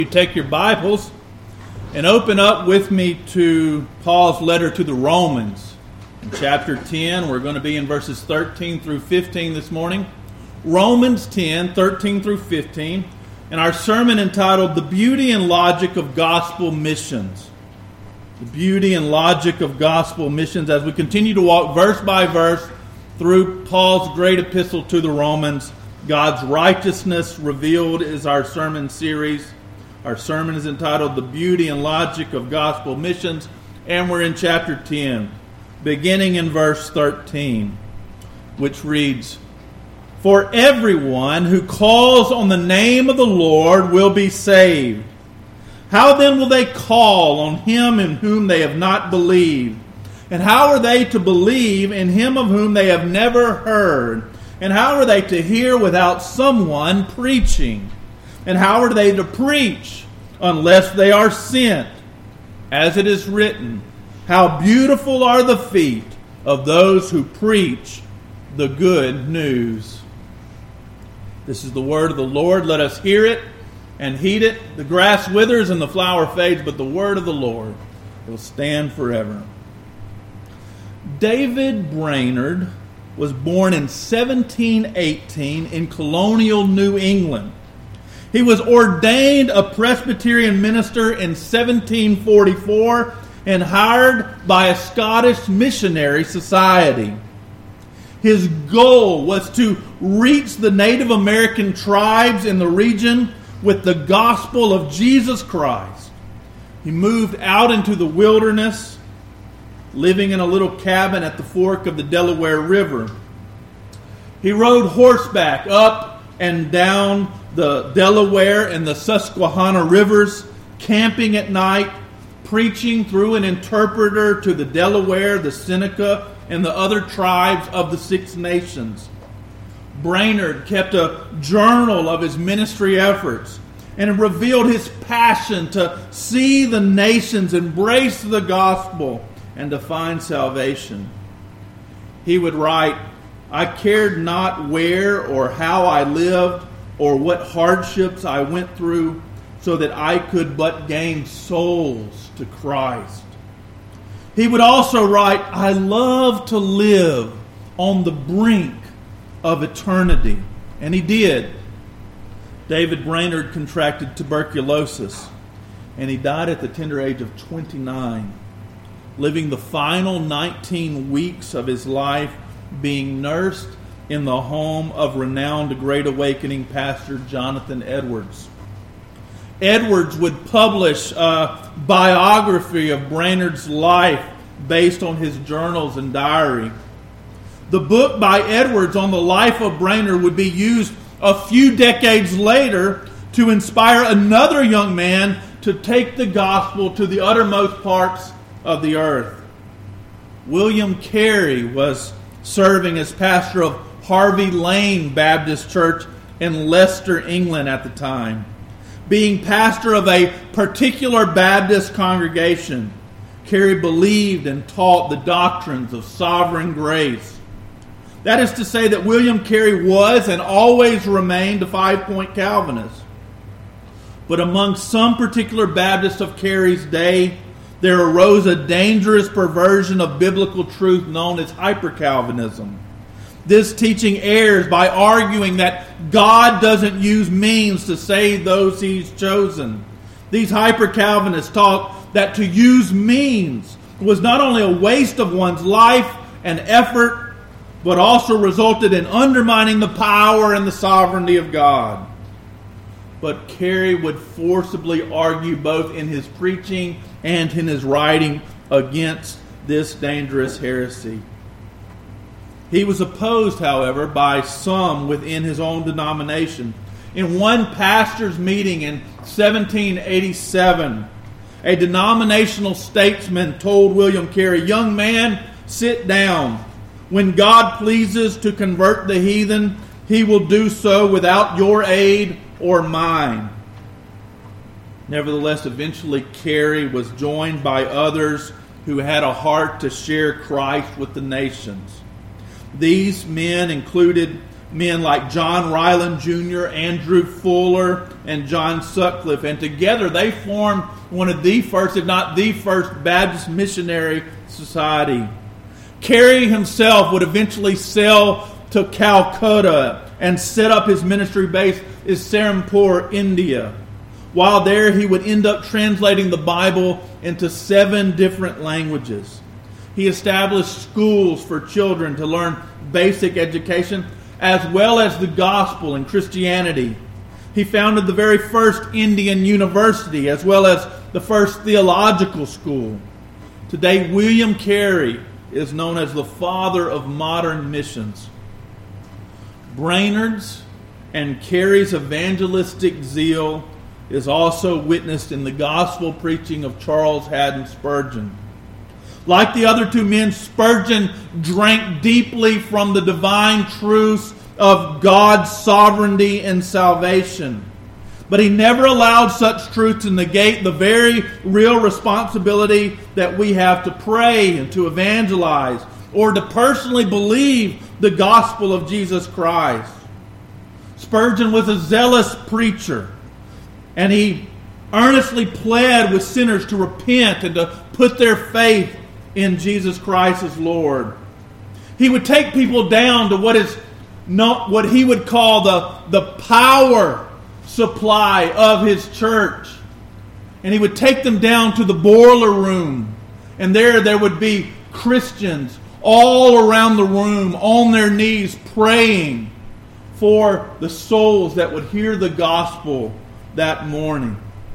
You take your Bibles and open up with me to Paul's letter to the Romans. In chapter 10, we're going to be in verses 13 through 15 this morning. Romans 10, 13 through 15. And our sermon entitled, The Beauty and Logic of Gospel Missions. The beauty and logic of gospel missions, as we continue to walk verse by verse through Paul's great epistle to the Romans. God's righteousness revealed is our sermon series. Our sermon is entitled The Beauty and Logic of Gospel Missions, and we're in chapter 10, beginning in verse 13, which reads, For everyone who calls on the name of the Lord will be saved. How then will they call on him in whom they have not believed? And how are they to believe in him of whom they have never heard? And how are they to hear without someone preaching? And how are they to preach unless they are sent? As it is written, How beautiful are the feet of those who preach the good news. This is the word of the Lord. Let us hear it and heed it. The grass withers and the flower fades, but the word of the Lord will stand forever. David Brainerd was born in 1718 in colonial New England. He was ordained a Presbyterian minister in 1744 and hired by a Scottish missionary society. His goal was to reach the Native American tribes in the region with the gospel of Jesus Christ. He moved out into the wilderness, living in a little cabin at the fork of the Delaware River. He rode horseback up and down the Delaware and the Susquehanna rivers, camping at night, preaching through an interpreter to the Delaware, the Seneca, and the other tribes of the Six Nations. Brainerd kept a journal of his ministry efforts and revealed his passion to see the nations embrace the gospel and to find salvation. He would write, I cared not where or how I lived or what hardships I went through, so that I could but gain souls to Christ. He would also write, I love to live on the brink of eternity. And he did. David Brainerd contracted tuberculosis, and he died at the tender age of 29, living the final 19 weeks of his life being nursed in the home of renowned Great Awakening pastor Jonathan Edwards. Edwards would publish a biography of Brainerd's life based on his journals and diary. The book by Edwards on the life of Brainerd would be used a few decades later to inspire another young man to take the gospel to the uttermost parts of the earth. William Carey was serving as pastor of Harvey Lane Baptist Church in Leicester, England at the time. Being pastor of a particular Baptist congregation, Carey believed and taught the doctrines of sovereign grace. That is to say that William Carey was and always remained a five-point Calvinist. But among some particular Baptists of Carey's day, there arose a dangerous perversion of biblical truth known as hyper-Calvinism. This teaching errs by arguing that God doesn't use means to save those He's chosen. These hyper-Calvinists taught that to use means was not only a waste of one's life and effort, but also resulted in undermining the power and the sovereignty of God. But Carey would forcibly argue both in his preaching and in his writing against this dangerous heresy. He was opposed, however, by some within his own denomination. In one pastor's meeting in 1787, a denominational statesman told William Carey, Young man, sit down. When God pleases to convert the heathen, He will do so without your aid or mine. Nevertheless, eventually Carey was joined by others who had a heart to share Christ with the nations. These men included men like John Ryland Jr., Andrew Fuller, and John Sutcliffe. And together they formed one of the first, if not the first, Baptist missionary society. Carey himself would eventually sail to Calcutta and set up his ministry base in Serampore, India. While there, he would end up translating the Bible into 7 different languages. He established schools for children to learn basic education, as well as the gospel and Christianity. He founded the very first Indian university, as well as the first theological school. Today, William Carey is known as the father of modern missions. Brainerd's and Carey's evangelistic zeal is also witnessed in the gospel preaching of Charles Haddon Spurgeon. Like the other 2 men, Spurgeon drank deeply from the divine truths of God's sovereignty and salvation. But he never allowed such truth to negate the very real responsibility that we have to pray and to evangelize, or to personally believe the gospel of Jesus Christ. Spurgeon was a zealous preacher, and he earnestly pled with sinners to repent and to put their faith in Jesus Christ as Lord. He would take people down to what he would call the power supply of his church. And he would take them down to the boiler room. And there would be Christians all around the room on their knees praying for the souls that would hear the gospel that morning.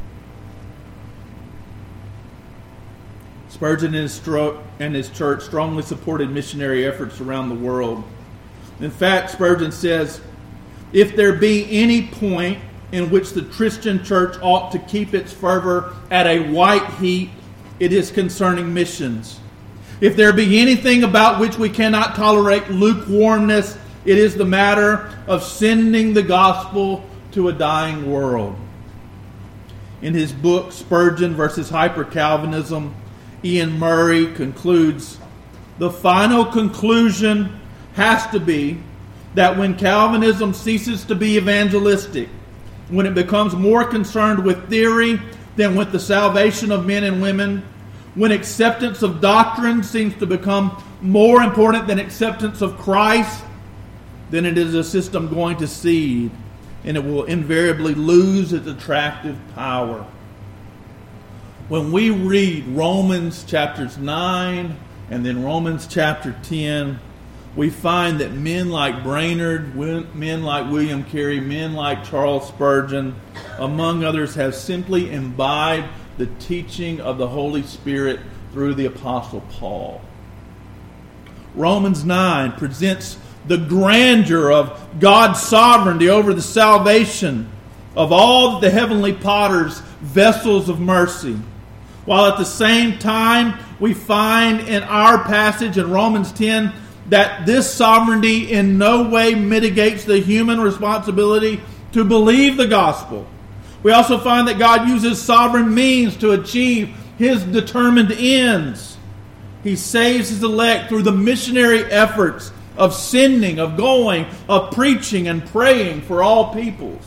Spurgeon and his church strongly supported missionary efforts around the world. In fact, Spurgeon says, if there be any point in which the Christian church ought to keep its fervor at a white heat, it is concerning missions. If there be anything about which we cannot tolerate lukewarmness, it is the matter of sending the gospel to a dying world. In his book, Spurgeon versus Hyper-Calvinism, Ian Murray concludes, the final conclusion has to be that when Calvinism ceases to be evangelistic, when it becomes more concerned with theory than with the salvation of men and women, when acceptance of doctrine seems to become more important than acceptance of Christ, then it is a system going to seed, and it will invariably lose its attractive power. When we read Romans chapters 9 and then Romans chapter 10, we find that men like Brainerd, men like William Carey, men like Charles Spurgeon, among others, have simply imbibed the teaching of the Holy Spirit through the Apostle Paul. Romans 9 presents the grandeur of God's sovereignty over the salvation of all the heavenly potter's vessels of mercy. While at the same time, we find in our passage in Romans 10 that this sovereignty in no way mitigates the human responsibility to believe the gospel. We also find that God uses sovereign means to achieve His determined ends. He saves His elect through the missionary efforts of sending, of going, of preaching and praying for all peoples.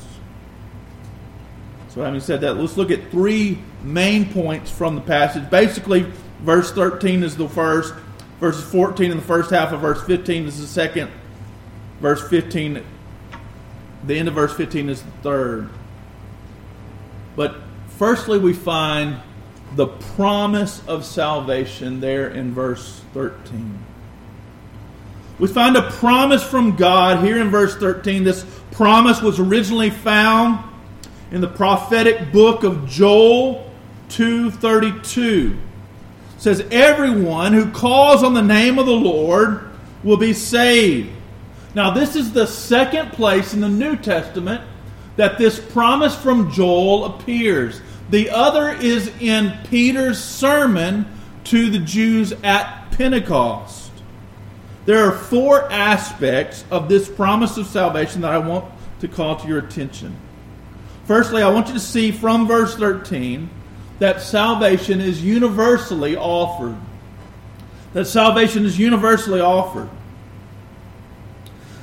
So having said that, let's look at 3 main points from the passage. Basically, verse 13 is the first. Verses 14 in the first half of verse 15 is the second. Verse 15, the end of verse 15 is the third. But firstly, we find the promise of salvation there in verse 13. We find a promise from God here in verse 13. This promise was originally found in the prophetic book of Joel 2:32. It says, everyone who calls on the name of the Lord will be saved. Now, this is the second place in the New Testament that this promise from Joel appears. The other is in Peter's sermon to the Jews at Pentecost. There are 4 aspects of this promise of salvation that I want to call to your attention. Firstly, I want you to see from verse 13 that salvation is universally offered. That salvation is universally offered.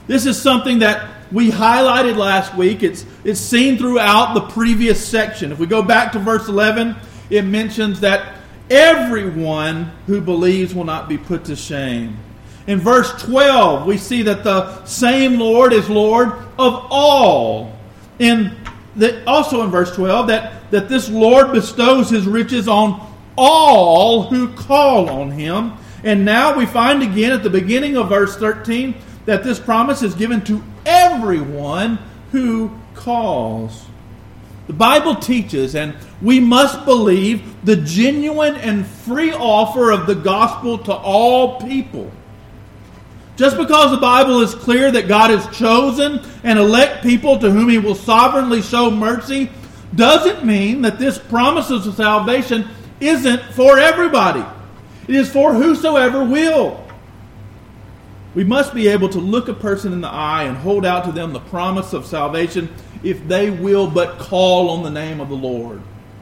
This is something that we highlighted last week. It's seen throughout the previous section. If we go back to verse 11, it mentions that everyone who believes will not be put to shame. In verse 12, we see that the same Lord is Lord of all. Also in verse 12, that this Lord bestows His riches on all who call on Him. And now we find again at the beginning of verse 13 that this promise is given to everyone who calls. The Bible teaches, and we must believe, the genuine and free offer of the gospel to all people. Just because the Bible is clear that God has chosen and elect people to whom He will sovereignly show mercy, doesn't mean that this promise of salvation isn't for everybody. It is for whosoever will. We must be able to look a person in the eye and hold out to them the promise of salvation if they will but call on the name of the Lord.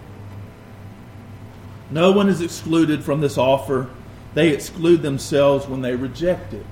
No one is excluded from this offer. They exclude themselves when they reject it.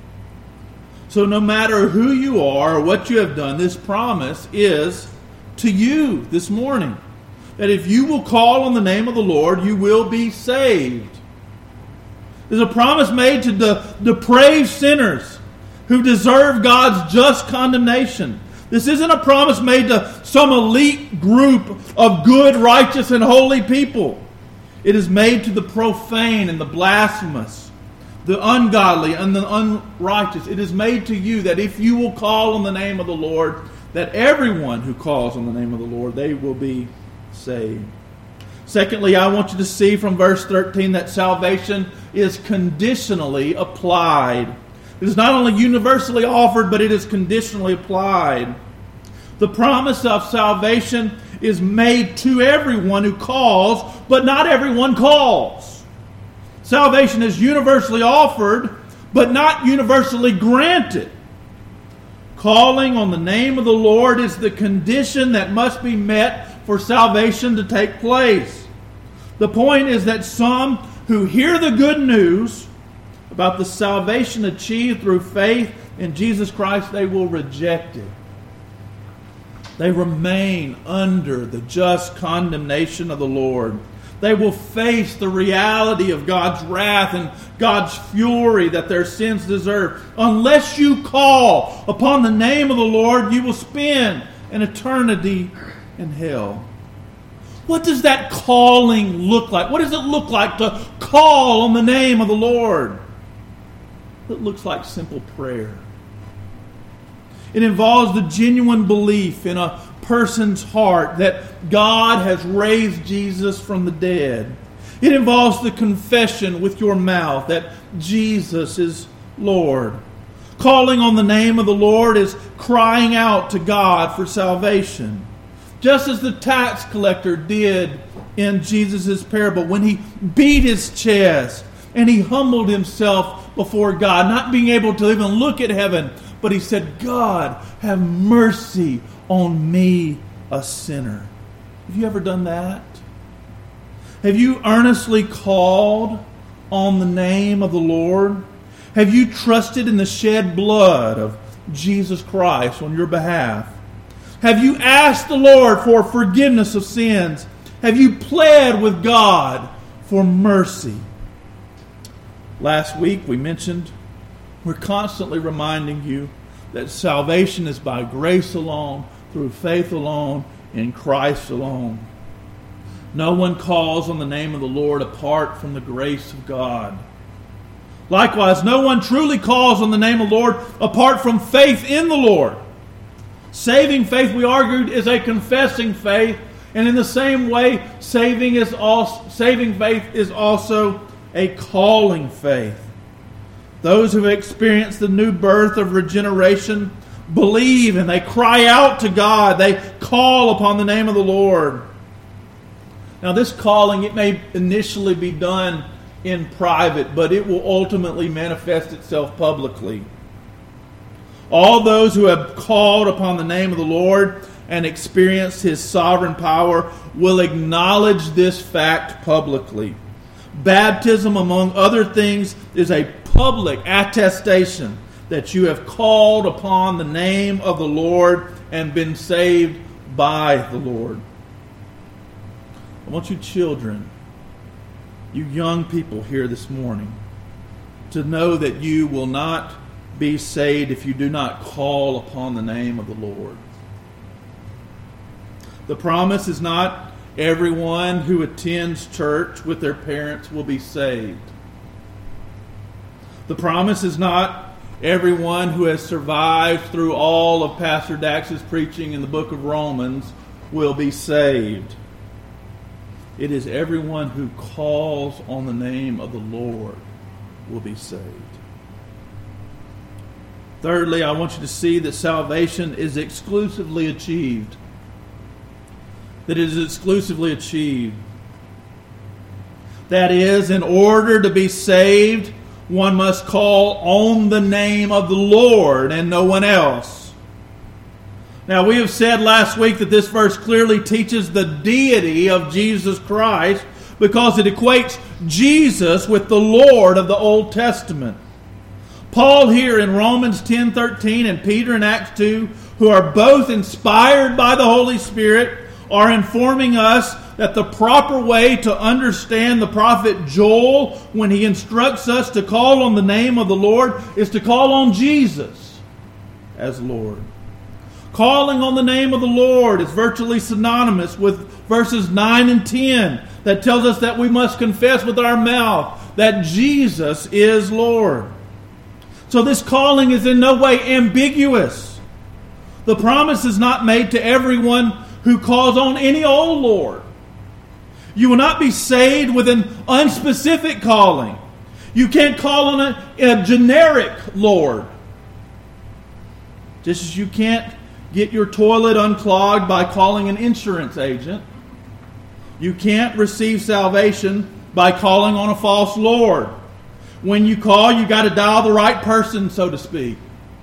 So no matter who you are or what you have done, this promise is to you this morning. That if you will call on the name of the Lord, you will be saved. There's a promise made to the depraved sinners who deserve God's just condemnation. This isn't a promise made to some elite group of good, righteous, and holy people. It is made to the profane and the blasphemous, the ungodly and the unrighteous. It is made to you that if you will call on the name of the Lord, that everyone who calls on the name of the Lord, they will be saved. Secondly, I want you to see from verse 13 that salvation is conditionally applied. It is not only universally offered, but it is conditionally applied. The promise of salvation is made to everyone who calls, but not everyone calls. Salvation is universally offered, but not universally granted. Calling on the name of the Lord is the condition that must be met for salvation to take place. The point is that some who hear the good news about the salvation achieved through faith in Jesus Christ, they will reject it. They remain under the just condemnation of the Lord. They will face the reality of God's wrath and God's fury that their sins deserve. Unless you call upon the name of the Lord, you will spend an eternity in hell. What does that calling look like? What does it look like to call on the name of the Lord? It looks like simple prayer. It involves the genuine belief in a person's heart that God has raised Jesus from the dead. It involves the confession with your mouth that Jesus is Lord. Calling on the name of the Lord is crying out to God for salvation. Just as the tax collector did in Jesus' parable when he beat his chest and he humbled himself before God, not being able to even look at heaven, but he said, God, have mercy on me, a sinner. Have you ever done that? Have you earnestly called on the name of the Lord? Have you trusted in the shed blood of Jesus Christ on your behalf? Have you asked the Lord for forgiveness of sins? Have you pled with God for mercy? Last week we mentioned we're constantly reminding you that salvation is by grace alone, through faith alone, in Christ alone. No one calls on the name of the Lord apart from the grace of God. Likewise, no one truly calls on the name of the Lord apart from faith in the Lord. Saving faith, we argued, is a confessing faith, and in the same way, saving faith is also a calling faith. Those who have experienced the new birth of regeneration believe and they cry out to God. They call upon the name of the Lord. Now, this calling, it may initially be done in private, but it will ultimately manifest itself publicly. All those who have called upon the name of the Lord and experienced His sovereign power will acknowledge this fact publicly. Baptism, among other things, is a public attestation that you have called upon the name of the Lord and been saved by the Lord. I want you children, you young people here this morning, to know that you will not be saved if you do not call upon the name of the Lord. The promise is not everyone who attends church with their parents will be saved. The promise is not everyone who has survived through all of Pastor Dax's preaching in the book of Romans will be saved. It is everyone who calls on the name of the Lord will be saved. Thirdly, I want you to see that salvation is exclusively achieved. That it is exclusively achieved. That is, in order to be saved, one must call on the name of the Lord and no one else. Now, we have said last week that this verse clearly teaches the deity of Jesus Christ because it equates Jesus with the Lord of the Old Testament. Paul here in Romans 10:13 and Peter in Acts 2, who are both inspired by the Holy Spirit, are informing us that the proper way to understand the prophet Joel when he instructs us to call on the name of the Lord is to call on Jesus as Lord. Calling on the name of the Lord is virtually synonymous with verses 9 and 10 that tells us that we must confess with our mouth that Jesus is Lord. So this calling is in no way ambiguous. The promise is not made to everyone who calls on any old Lord. You will not be saved with an unspecific calling. You can't call on a generic Lord. Just as you can't get your toilet unclogged by calling an insurance agent, you can't receive salvation by calling on a false Lord. When you call, you got to dial the right person, so to speak.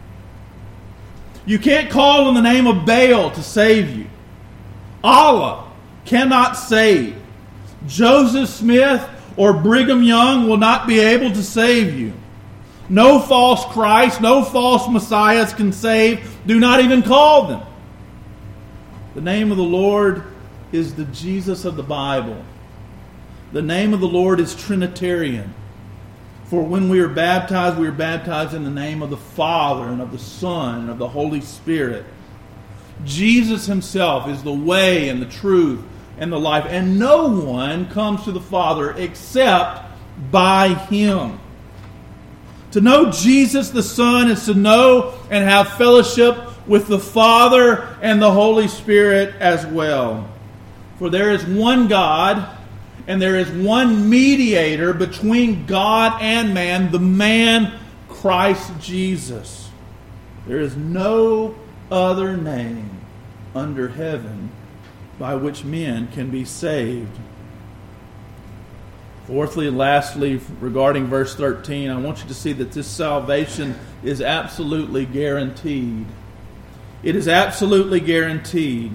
You can't call on the name of Baal to save you. Allah cannot save. Joseph Smith or Brigham Young will not be able to save you. No false Christ, no false Messiahs can save. Do not even call them. The name of the Lord is the Jesus of the Bible. The name of the Lord is Trinitarian. For when we are baptized in the name of the Father and of the Son and of the Holy Spirit. Jesus himself is the way and the truth and the life. And no one comes to the Father except by him. To know Jesus the Son is to know and have fellowship with the Father and the Holy Spirit as well. For there is one God, and there is one mediator between God and man, the man Christ Jesus. There is no other name under heaven by which men can be saved. Fourthly and lastly, regarding verse 13, I want you to see that this salvation is absolutely guaranteed. It is absolutely guaranteed.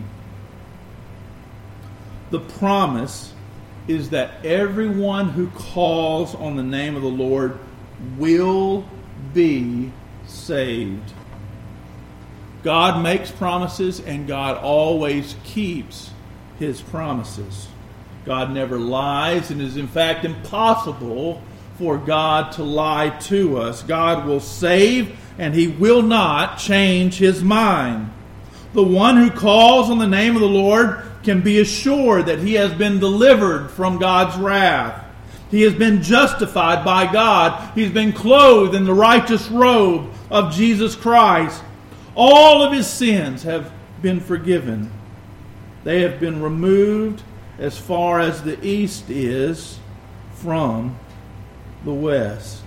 The promise is that everyone who calls on the name of the Lord will be saved. God makes promises and God always keeps his promises. God never lies, and it is in fact impossible for God to lie to us. God will save, and he will not change his mind. The one who calls on the name of the Lord can be assured that he has been delivered from God's wrath. He has been justified by God. He's been clothed in the righteous robe of Jesus Christ. All of his sins have been forgiven. They have been removed as far as the east is from the west.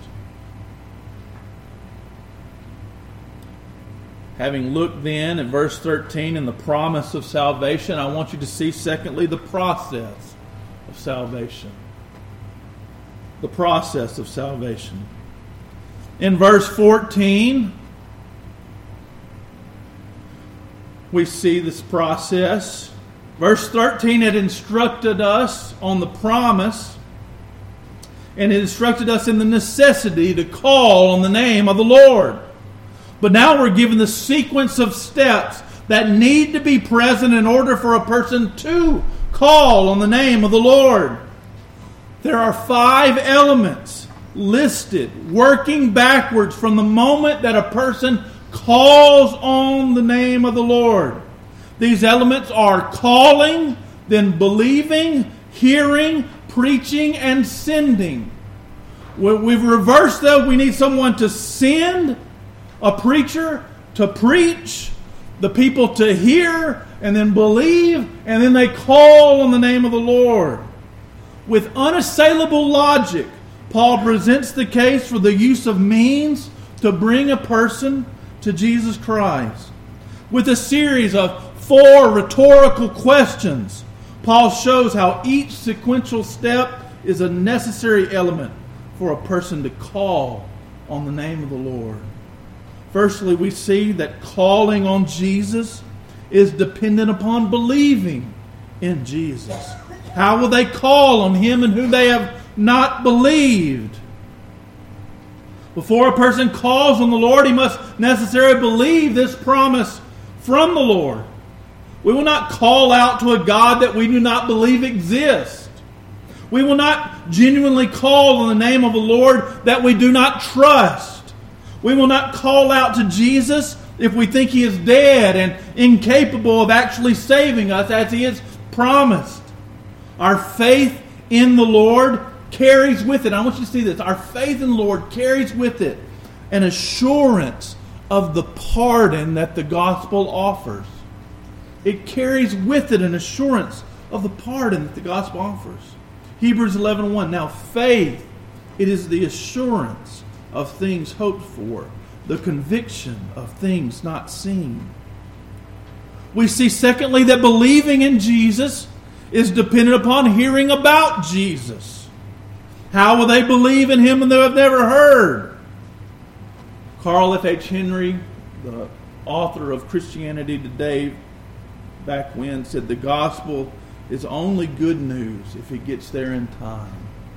Having looked then at verse 13 and the promise of salvation, I want you to see secondly the process of salvation. The process of salvation. In verse 14, we see this process. Verse 13 had instructed us on the promise, and it instructed us in the necessity to call on the name of the Lord. But now we're given the sequence of steps that need to be present in order for a person to call on the name of the Lord. There are 5 elements listed, working backwards from the moment that a person calls on the name of the Lord. These elements are calling, then believing, hearing, preaching, and sending. We've reversed though. We need someone to send, a preacher to preach, the people to hear, and then believe, and then they call on the name of the Lord. With unassailable logic, Paul presents the case for the use of means to bring a person to Jesus Christ. With a series of 4 rhetorical questions, Paul shows how each sequential step is a necessary element for a person to call on the name of the Lord. Firstly, we see that calling on Jesus is dependent upon believing in Jesus. How will they call on Him in whom they have not believed? Before a person calls on the Lord, he must necessarily believe this promise from the Lord. We will not call out to a God that we do not believe exists. We will not genuinely call on the name of the Lord that we do not trust. We will not call out to Jesus if we think He is dead and incapable of actually saving us as He has promised. Our faith in the Lord carries with it, I want you to see this, our faith in the Lord carries with it an assurance of the pardon that the gospel offers. It carries with it an assurance of the pardon that the gospel offers. Hebrews 11:1. Now faith, it is the assurance of things hoped for, the conviction of things not seen. We see secondly that believing in Jesus is dependent upon hearing about Jesus. How will they believe in Him when they have never heard? Carl F. H. Henry, the author of Christianity Today, back when, said the gospel is only good news if it gets there in time.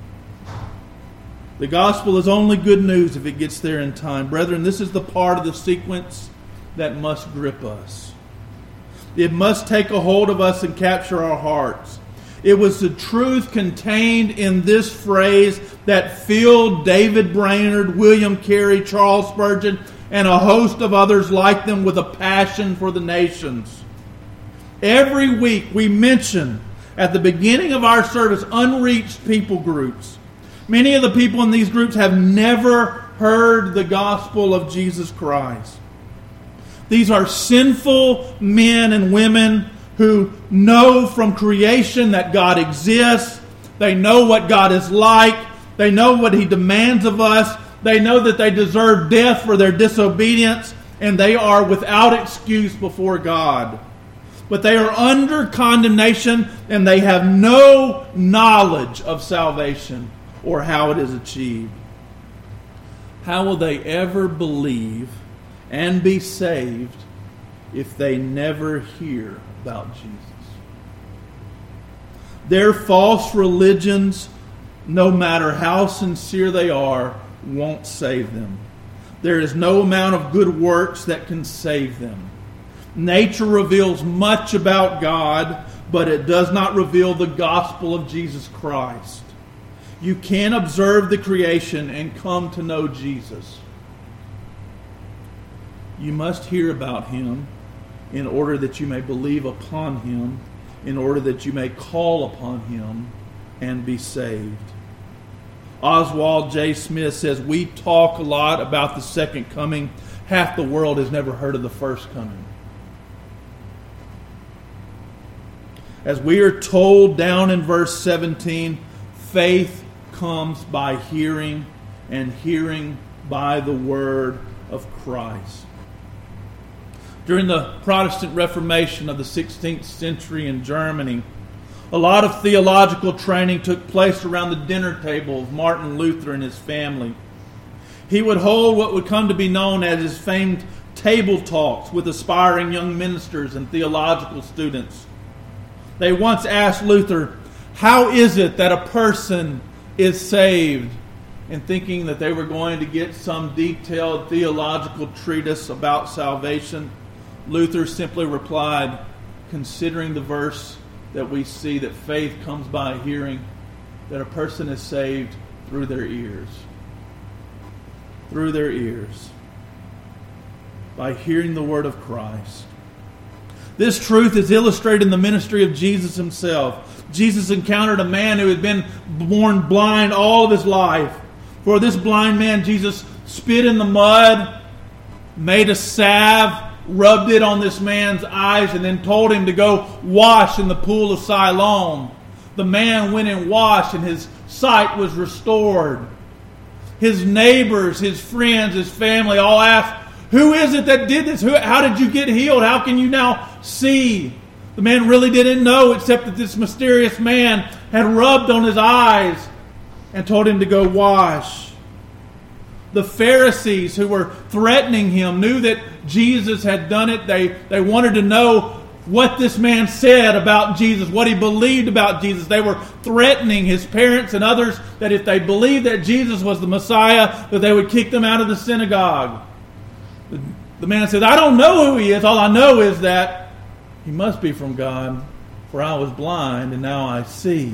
The gospel is only good news if it gets there in time. Brethren, this is the part of the sequence that must grip us. It must take a hold of us and capture our hearts. It was the truth contained in this phrase that filled David Brainerd, William Carey, Charles Spurgeon, and a host of others like them with a passion for the nations. Every week we mention at the beginning of our service unreached people groups. Many of the people in these groups have never heard the gospel of Jesus Christ. These are sinful men and women who know from creation that God exists. They know what God is like. They know what He demands of us. They know that they deserve death for their disobedience, and they are without excuse before God. But they are under condemnation, and they have no knowledge of salvation or how it is achieved. How will they ever believe and be saved if they never hear about Jesus? Their false religions, no matter how sincere they are, won't save them. There is no amount of good works that can save them. Nature reveals much about God, but it does not reveal the gospel of Jesus Christ. You can observe the creation and come to know Jesus. You must hear about Him in order that you may believe upon Him, in order that you may call upon Him and be saved. Oswald J. Smith says, we talk a lot about the second coming. Half the world has never heard of the first coming. As we are told down in verse 17, faith comes by hearing, and hearing by the word of Christ. During the Protestant Reformation of the 16th century in Germany, a lot of theological training took place around the dinner table of Martin Luther and his family. He would hold what would come to be known as his famed table talks with aspiring young ministers and theological students. They once asked Luther, how is it that a person is saved? and thinking that they were going to get some detailed theological treatise about salvation, Luther simply replied, considering the verse that we see that faith comes by hearing, that a person is saved through their ears. Through their ears. By hearing the word of Christ. This truth is illustrated in the ministry of Jesus himself. Jesus encountered a man who had been born blind all of his life. For this blind man, Jesus spit in the mud, made a salve, rubbed it on this man's eyes, and then told him to go wash in the pool of Siloam. The man went and washed, and his sight was restored. His neighbors, his friends, his family all asked, who is it that did this? How did you get healed? How can you now see? The man really didn't know, except that this mysterious man had rubbed on his eyes and told him to go wash. The Pharisees who were threatening him knew that Jesus had done it. They wanted to know what this man said about Jesus, what he believed about Jesus. They were threatening his parents and others that if they believed that Jesus was the Messiah, that they would kick them out of the synagogue. The man says, I don't know who he is. All I know is that he must be from God, for I was blind and now I see.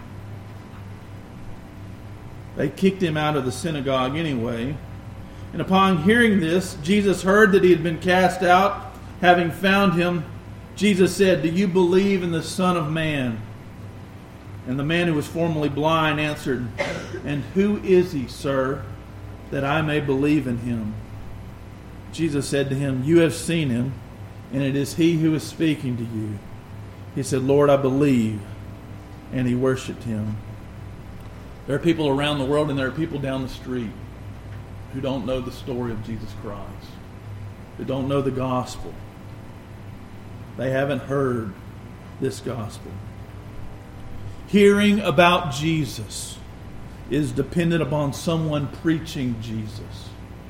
They kicked him out of the synagogue anyway. And upon hearing this, Jesus heard that he had been cast out. Having found him, Jesus said, do you believe in the Son of Man? And the man who was formerly blind answered, and who is he, sir, that I may believe in him? Jesus said to him, you have seen him, and it is he who is speaking to you. He said, Lord, I believe. And he worshipped him. There are people around the world and there are people down the street who don't know the story of Jesus Christ, who don't know the gospel. They haven't heard this gospel. Hearing about Jesus is dependent upon someone preaching Jesus.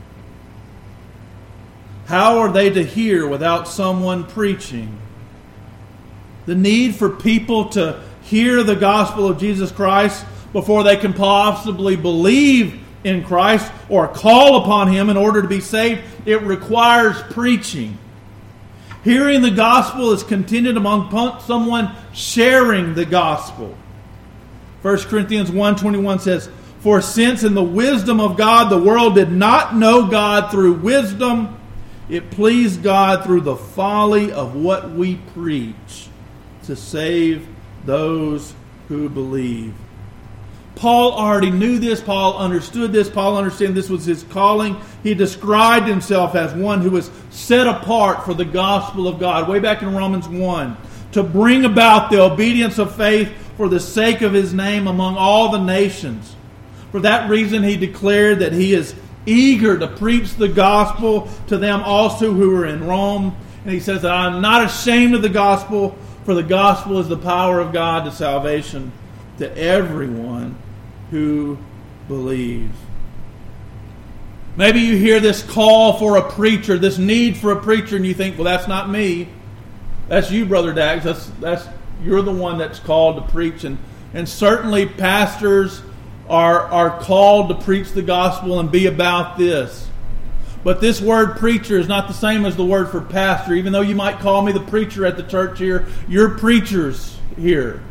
How are they to hear without someone preaching? The need for people to hear the gospel of Jesus Christ before they can possibly believe in Christ or call upon Him in order to be saved, it requires preaching. Hearing the gospel is contingent upon someone sharing the gospel. 1 Corinthians 1:21 says, for since in the wisdom of God the world did not know God through wisdom, it pleased God through the folly of what we preach to save those who believe. Paul already knew this. Paul understood this. Paul understood this was his calling. He described himself as one who was set apart for the gospel of God. Way back in Romans 1. To bring about the obedience of faith for the sake of His name among all the nations. For that reason he declared that he is eager to preach the gospel to them also who are in Rome. And he says that I'm not ashamed of the gospel, for the gospel is the power of God to salvation to everyone who believes. Maybe you hear this call for a preacher, this need for a preacher, and you think, well, that's not me. That's you, Brother Dax. You're the one that's called to preach. And certainly pastors are called to preach the gospel and be about this. But this word preacher is not the same as the word for pastor. Even though you might call me the preacher at the church here, you're preachers here.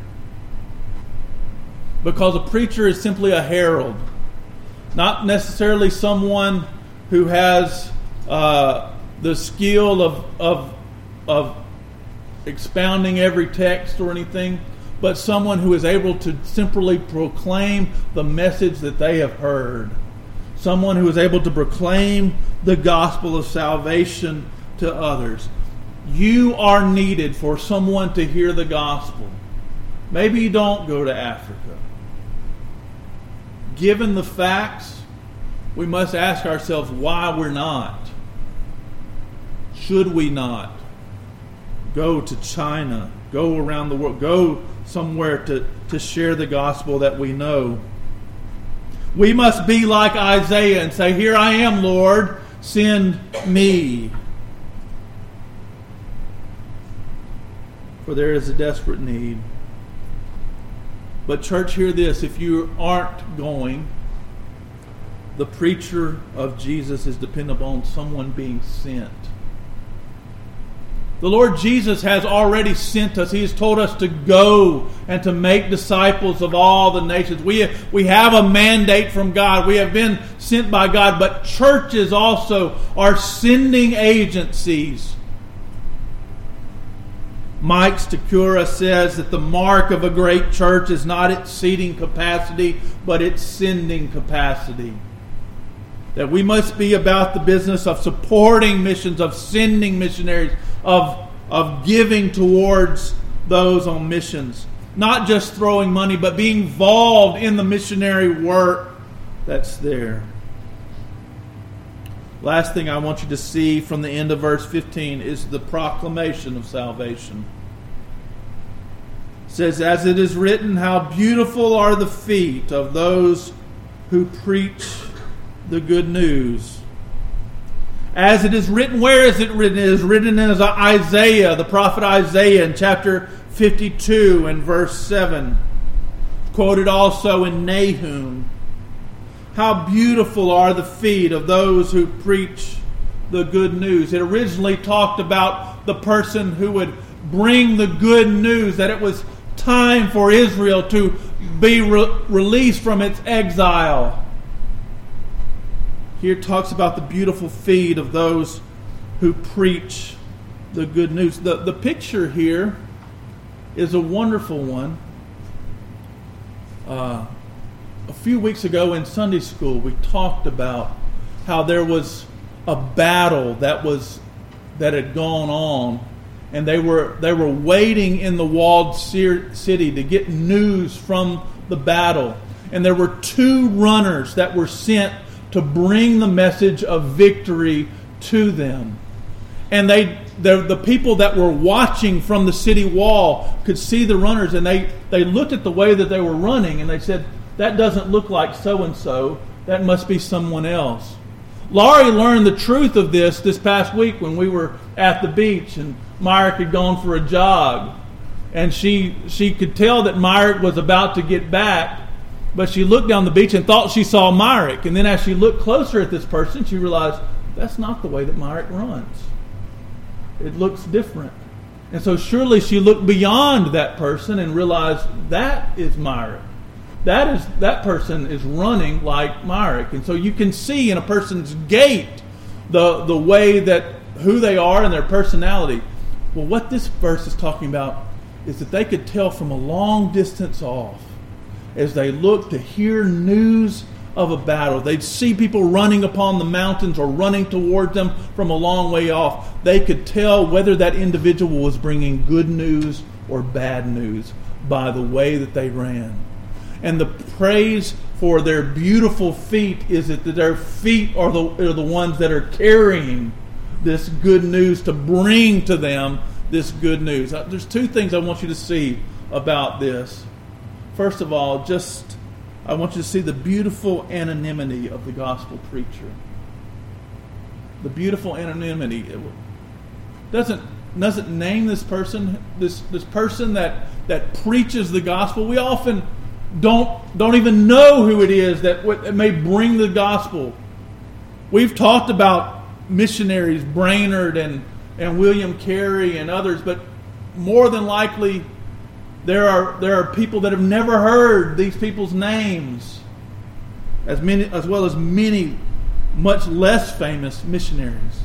Because a preacher is simply a herald. Not necessarily someone who has the skill of expounding every text or anything, but someone who is able to simply proclaim the message that they have heard. Someone who is able to proclaim the gospel of salvation to others. You are needed for someone to hear the gospel. Maybe you don't go to Africa. Given the facts, we must ask ourselves why we're not. Should we not go to China, go around the world, go somewhere to share the gospel that we know? We must be like Isaiah and say, here I am, Lord, send me. For there is a desperate need. But church, hear this, if you aren't going, the preacher of Jesus is dependent upon someone being sent. The Lord Jesus has already sent us. He has told us to go and to make disciples of all the nations. We have a mandate from God. We have been sent by God. But churches also are sending agencies. Mike Stakura says that the mark of a great church is not its seating capacity, but its sending capacity. That we must be about the business of supporting missions, of sending missionaries, of giving towards those on missions. Not just throwing money, but being involved in the missionary work that's there. Last thing I want you to see from the end of verse 15 is the proclamation of salvation. It says, as it is written, how beautiful are the feet of those who preach the good news. As it is written, where is it written? It is written in Isaiah, the prophet Isaiah, in chapter 52 and verse 7. Quoted also in Nahum. How beautiful are the feet of those who preach the good news. It originally talked about the person who would bring the good news, that it was time for Israel to be released from its exile. Here it talks about the beautiful feet of those who preach the good news. The picture here is a wonderful one. A few weeks ago in Sunday school, we talked about how there was a battle that had gone on, and they were waiting in the walled city to get news from the battle. And there were 2 runners that were sent to bring the message of victory to them. And the people that were watching from the city wall could see the runners, and they looked at the way that they were running, and they said, that doesn't look like so-and-so. That must be someone else. Laurie learned the truth of this past week when we were at the beach, and Myrick had gone for a jog. And she could tell that Myrick was about to get back, but she looked down the beach and thought she saw Myrick. And then as she looked closer at this person, she realized that's not the way that Myrick runs. It looks different. And so surely she looked beyond that person and realized that is Myrick. That person is running like Myrick. And so you can see in a person's gait the way that who they are and their personality. Well, what this verse is talking about is that they could tell from a long distance off, as they look to hear news of a battle. They'd see people running upon the mountains or running towards them from a long way off. They could tell whether that individual was bringing good news or bad news by the way that they ran. And the praise for their beautiful feet is that their feet are the ones that are carrying this good news to bring to them this good news. There's 2 things I want you to see about this. First of all, I want you to see the beautiful anonymity of the gospel preacher. The beautiful anonymity. It doesn't name this person, this person that preaches the gospel. We often don't even know who it is that may bring the gospel. We've talked about missionaries, Brainerd and William Carey and others, but more than likely there are people that have never heard these people's names, as well as many much less famous missionaries.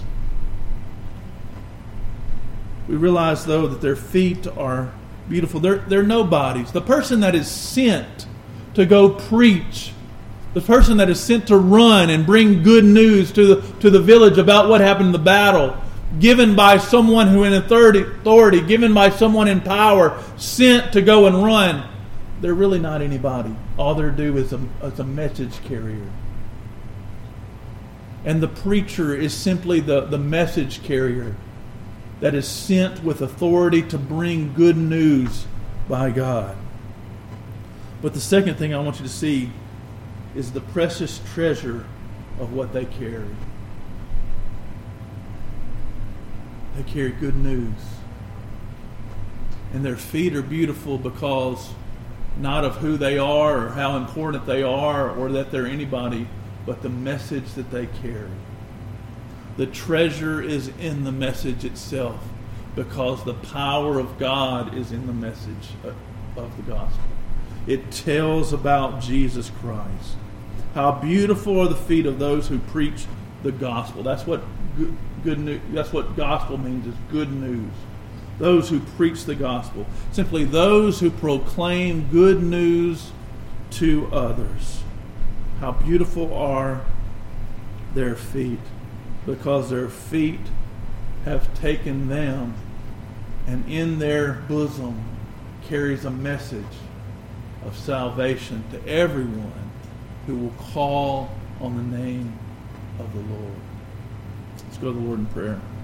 We realize, though, that their feet are beautiful. They're nobodies. The person that is sent to go preach, the person that is sent to run and bring good news to the village about what happened in the battle, given by someone who in authority, given by someone in power, sent to go and run, they're really not anybody. All they're due is a message carrier. And the preacher is simply the message carrier that is sent with authority to bring good news by God. But the second thing I want you to see is the precious treasure of what they carry. They carry good news. And their feet are beautiful because not of who they are or how important they are or that they're anybody, but the message that they carry. The treasure is in the message itself, because the power of God is in the message of the gospel. It tells about Jesus Christ. How beautiful are the feet of those who preach the gospel. That's what good news. That's what gospel means, is good news. Those who preach the gospel. Simply those who proclaim good news to others. How beautiful are their feet, because their feet have taken them, and in their bosom carries a message of salvation to everyone who will call on the name of the Lord. Let's go to the Lord in prayer.